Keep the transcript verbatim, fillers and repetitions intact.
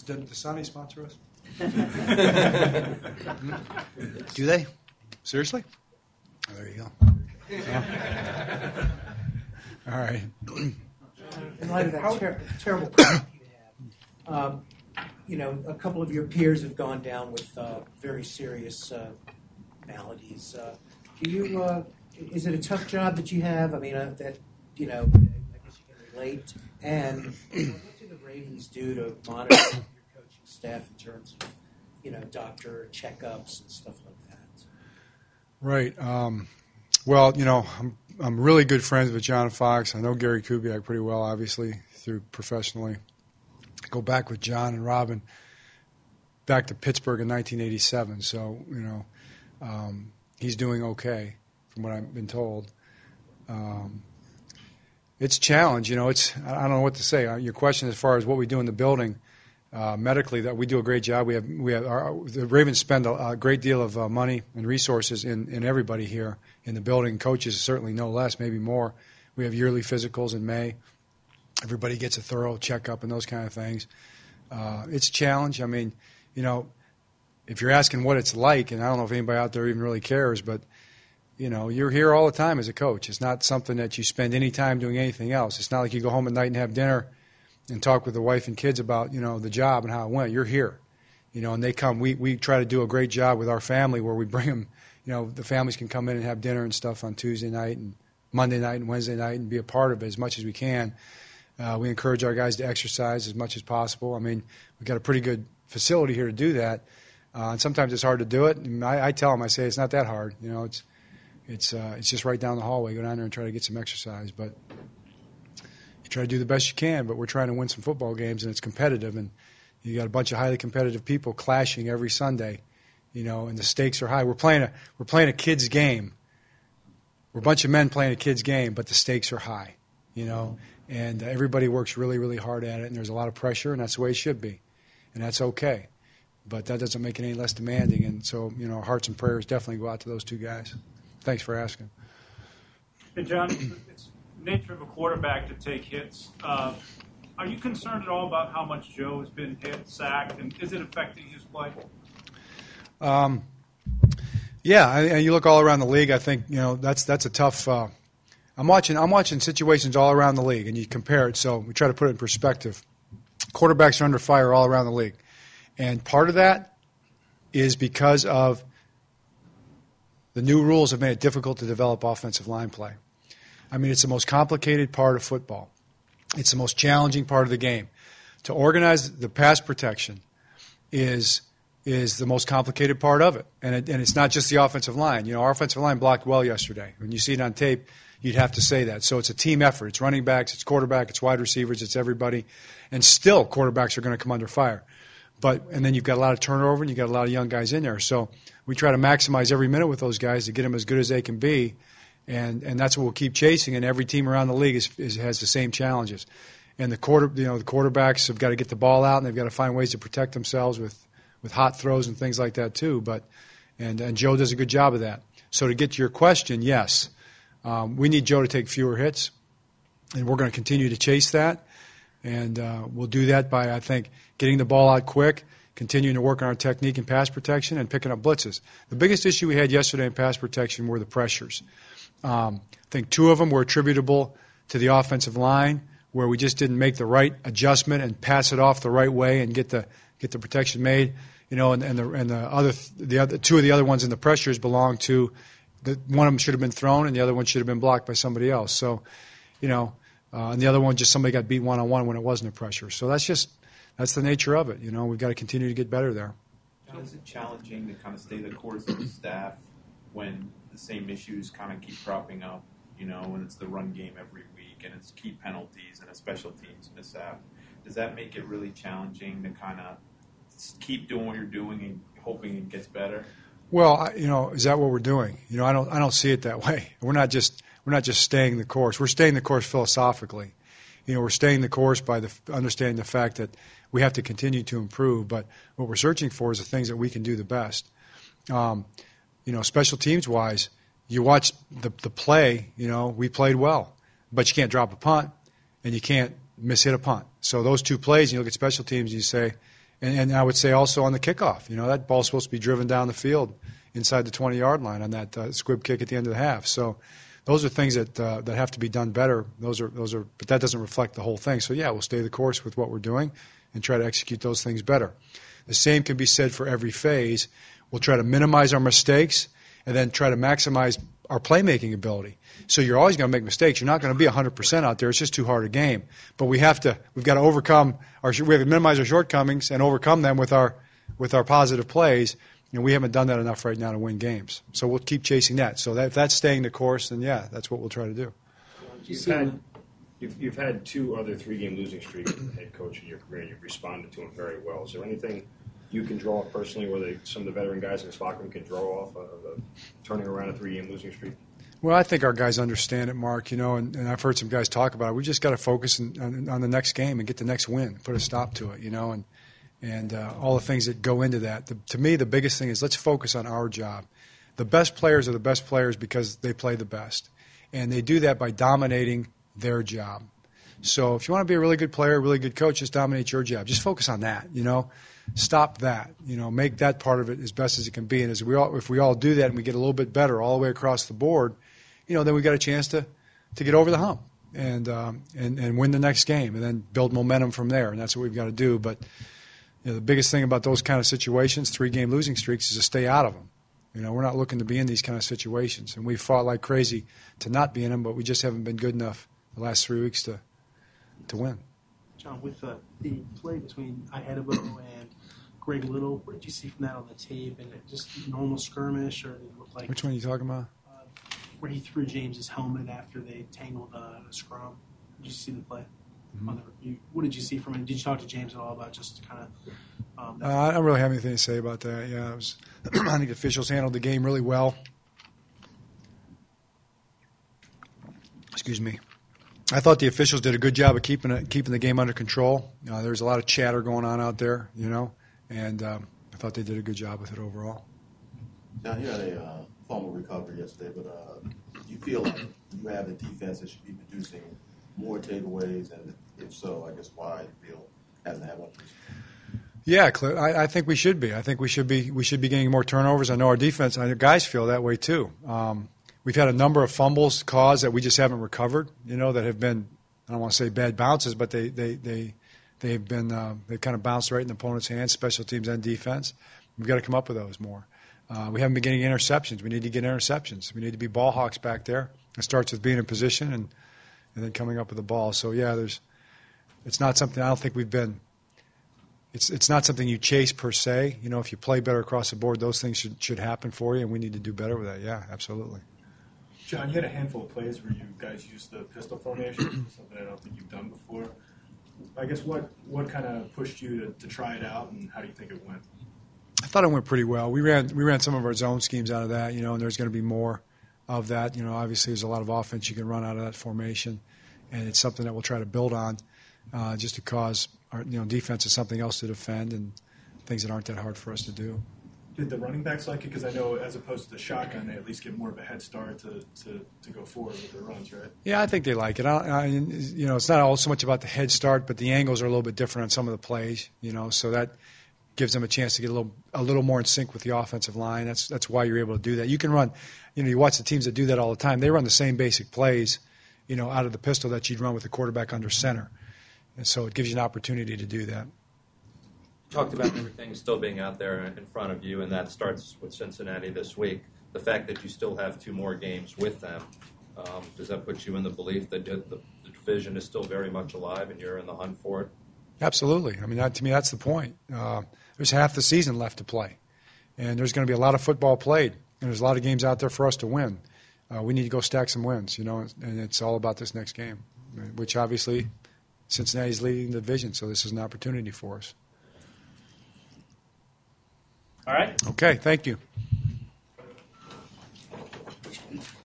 Does Dasani sponsor us? Do they? Seriously? Oh, there you go. Yeah. All right. In light of that ter- terrible crop you have, um, you know, a couple of your peers have gone down with uh, very serious uh, maladies. Uh, do you? Uh, is it a tough job that you have? I mean, uh, that you know, I guess you can relate. And what do the Ravens do to monitor your coaching staff in terms of, you know, doctor checkups and stuff like that? Right. Um, well, you know, I'm I'm really good friends with John Fox. I know Gary Kubiak pretty well, obviously, through professionally. I go back with John and Robin back to Pittsburgh in nineteen eighty-seven. So, you know, um, he's doing okay from what I've been told. Um, it's a challenge, you know. It's I don't know what to say. Uh, your question as far as what we do in the building uh, medically, that we do a great job. We have we have our, the Ravens spend a, a great deal of uh, money and resources in, in everybody here in the building. Coaches certainly no less, maybe more. We have yearly physicals in May. Everybody gets a thorough checkup and those kind of things. Uh, it's a challenge. I mean, you know, if you're asking what it's like, and I don't know if anybody out there even really cares, but, you know, you're here all the time as a coach. It's not something that you spend any time doing anything else. It's not like you go home at night and have dinner and talk with the wife and kids about, you know, the job and how it went. You're here, you know, and they come. We, we try to do a great job with our family where we bring them, you know, the families can come in and have dinner and stuff on Tuesday night and Monday night and Wednesday night and be a part of it as much as we can. Uh, we encourage our guys to exercise as much as possible. I mean, we've got a pretty good facility here to do that, uh, and sometimes it's hard to do it. And I, I tell them, I say, it's not that hard. You know, it's it's uh, it's just right down the hallway. Go down there and try to get some exercise. But you try to do the best you can. But we're trying to win some football games, and it's competitive. And you got a bunch of highly competitive people clashing every Sunday. You know, and the stakes are high. We're playing a we're playing a kids game. We're a bunch of men playing a kids game, but the stakes are high. You know. And uh, everybody works really, really hard at it, and there's a lot of pressure, and that's the way it should be. And that's okay. But that doesn't make it any less demanding. And so, you know, our hearts and prayers definitely go out to those two guys. Thanks for asking. Hey, John, it's the nature of a quarterback to take hits. Uh, are you concerned at all about how much Joe has been hit, sacked, and is it affecting his play? Um, yeah, and you look all around the league, I think, you know, that's that's a tough uh, – I'm watching I'm watching situations all around the league, and you compare it, so we try to put it in perspective. Quarterbacks are under fire all around the league. And part of that is because of the new rules have made it difficult to develop offensive line play. I mean, it's the most complicated part of football. It's the most challenging part of the game. To organize the pass protection is is the most complicated part of it. And it, and it's not just the offensive line. You know, our offensive line blocked well yesterday. When you see it on tape, you'd have to say that. So it's a team effort. It's running backs, it's quarterback, it's wide receivers, it's everybody. And still, quarterbacks are going to come under fire. But and then you've got a lot of turnover, and you've got a lot of young guys in there. So we try to maximize every minute with those guys to get them as good as they can be. And and that's what we'll keep chasing. And every team around the league is, is, has the same challenges. And the quarter, you know, the quarterbacks have got to get the ball out, and they've got to find ways to protect themselves with, with hot throws and things like that too. But and and Joe does a good job of that. So to get to your question, yes. Um, we need Joe to take fewer hits, and we're going to continue to chase that. And uh, we'll do that by, I think, getting the ball out quick, continuing to work on our technique and pass protection, and picking up blitzes. The biggest issue we had yesterday in pass protection were the pressures. Um, I think two of them were attributable to the offensive line, where we just didn't make the right adjustment and pass it off the right way and get the get the protection made. You know, and, and the and the other the other two of the other ones in the pressures belong to. The, one of them should have been thrown, and the other one should have been blocked by somebody else. So, you know, uh, and the other one just somebody got beat one on one when it wasn't a pressure. So that's just that's the nature of it. You know, we've got to continue to get better there. John, is it challenging to kind of stay the course of the staff when the same issues kind of keep cropping up? You know, when it's the run game every week and it's key penalties and a special teams mishap. Does that make it really challenging to kind of keep doing what you're doing and hoping it gets better? Well, you know, is that what we're doing? You know, I don't, I don't see it that way. We're not just, we're not just staying the course. We're staying the course philosophically. You know, we're staying the course by the understanding the fact that we have to continue to improve. But what we're searching for is the things that we can do the best. Um, you know, special teams wise, you watch the the play. You know, we played well, but you can't drop a punt, and you can't miss hit a punt. So those two plays, you look at special teams, and you say, And, and I would say also on the kickoff, you know, that ball's supposed to be driven down the field inside the twenty-yard line on that uh, squib kick at the end of the half. So those are things that uh, that have to be done better. Those are those are, but that doesn't reflect the whole thing. So yeah, we'll stay the course with what we're doing and try to execute those things better. The same can be said for every phase. We'll try to minimize our mistakes and then try to maximize our playmaking ability. So you're always going to make mistakes. You're not going to be one hundred percent out there. It's just too hard a game. But we have to we've got to overcome our we have to minimize our shortcomings and overcome them with our with our positive plays. And we haven't done that enough right now to win games. So we'll keep chasing that. So that, if that's staying the course, then yeah, that's what we'll try to do. You've had, you've, you've had two other three-game losing streaks as head coach in your career, and you've responded to them very well. Is there anything you can draw personally where they, some of the veteran guys in this locker room can draw off of uh, turning around a three-game losing streak? Well, I think our guys understand it, Mark, you know, and, and I've heard some guys talk about it. We've just got to focus on, on, on the next game and get the next win, put a stop to it, you know, and and uh, all the things that go into that. The, to me, the biggest thing is let's focus on our job. The best players are the best players because they play the best, and they do that by dominating their job. So if you want to be a really good player, a really good coach, just dominate your job. Just focus on that, you know. Stop that, you know, make that part of it as best as it can be. And as we all, if we all do that and we get a little bit better all the way across the board, you know, then we got a chance to, to get over the hump and, um, and and win the next game and then build momentum from there. And that's what we've got to do. But you know, the biggest thing about those kind of situations, three-game losing streaks, is to stay out of them. You know, we're not looking to be in these kind of situations. And we fought like crazy to not be in them, but we just haven't been good enough the last three weeks to to win. John, with uh, the play between Ihedigbo and Greg Little, what did you see from that on the tape? And it just normal skirmish, or did it look like... Which one are you talking about? Uh, where he threw James's helmet after they tangled uh, a scrum. Did you see the play? Mm-hmm. On the, you, what did you see from it? Did you talk to James at all about just kind of... Um, uh, I don't really have anything to say about that. Yeah, it was, I think officials handled the game really well. Excuse me. I thought the officials did a good job of keeping it, keeping the game under control. Uh, there was a lot of chatter going on out there, you know, and um, I thought they did a good job with it overall. Now, you had a uh, fumble recovery yesterday, but uh, do you feel like you have a defense that should be producing more takeaways, and if so, I guess why you feel hasn't had one? Yeah, I, I think we should be. I think we should be. We should be getting more turnovers. I know our defense, I know guys feel that way too. Um, we've had a number of fumbles caused that we just haven't recovered. You know, that have been, I don't want to say bad bounces, but they they they they've been uh, they've kind of bounced right in the opponent's hands, special teams and defense. We've got to come up with those more. Uh, we haven't been getting interceptions. We need to get interceptions. We need to be ball hawks back there. It starts with being in position and and then coming up with the ball. So yeah, there's. It's not something I don't think we've been. It's it's not something you chase per se. You know, if you play better across the board, those things should should happen for you, and we need to do better with that. Yeah, absolutely. John, you had a handful of plays where you guys used the pistol formation, something I don't think you've done before. I guess what, what kind of pushed you to, to try it out, and how do you think it went? I thought it went pretty well. We ran we ran some of our zone schemes out of that, you know, and there's going to be more of that. You know, obviously there's a lot of offense you can run out of that formation, and it's something that we'll try to build on, uh, just to cause our, you know, defense is something else to defend and things that aren't that hard for us to do. Did the running backs like it? Because I know as opposed to the shotgun, they at least get more of a head start to, to, to go forward with their runs, right? Yeah, I think they like it. I, I, you know, it's not all so much about the head start, but the angles are a little bit different on some of the plays. You know, so that gives them a chance to get a little a little more in sync with the offensive line. That's that's why you're able to do that. You can run. You know, you watch the teams that do that all the time. They run the same basic plays, you know, out of the pistol that you'd run with the quarterback under center, and so it gives you an opportunity to do that. Talked about everything still being out there in front of you, and that starts with Cincinnati this week. The fact that you still have two more games with them, um, does that put you in the belief that the, the division is still very much alive and you're in the hunt for it? Absolutely. I mean, that, to me, that's the point. Uh, there's half the season left to play, and there's going to be a lot of football played, and there's a lot of games out there for us to win. Uh, we need to go stack some wins, you know, and it's all about this next game, which obviously Cincinnati's leading the division, so this is an opportunity for us. All right. Okay, thank you.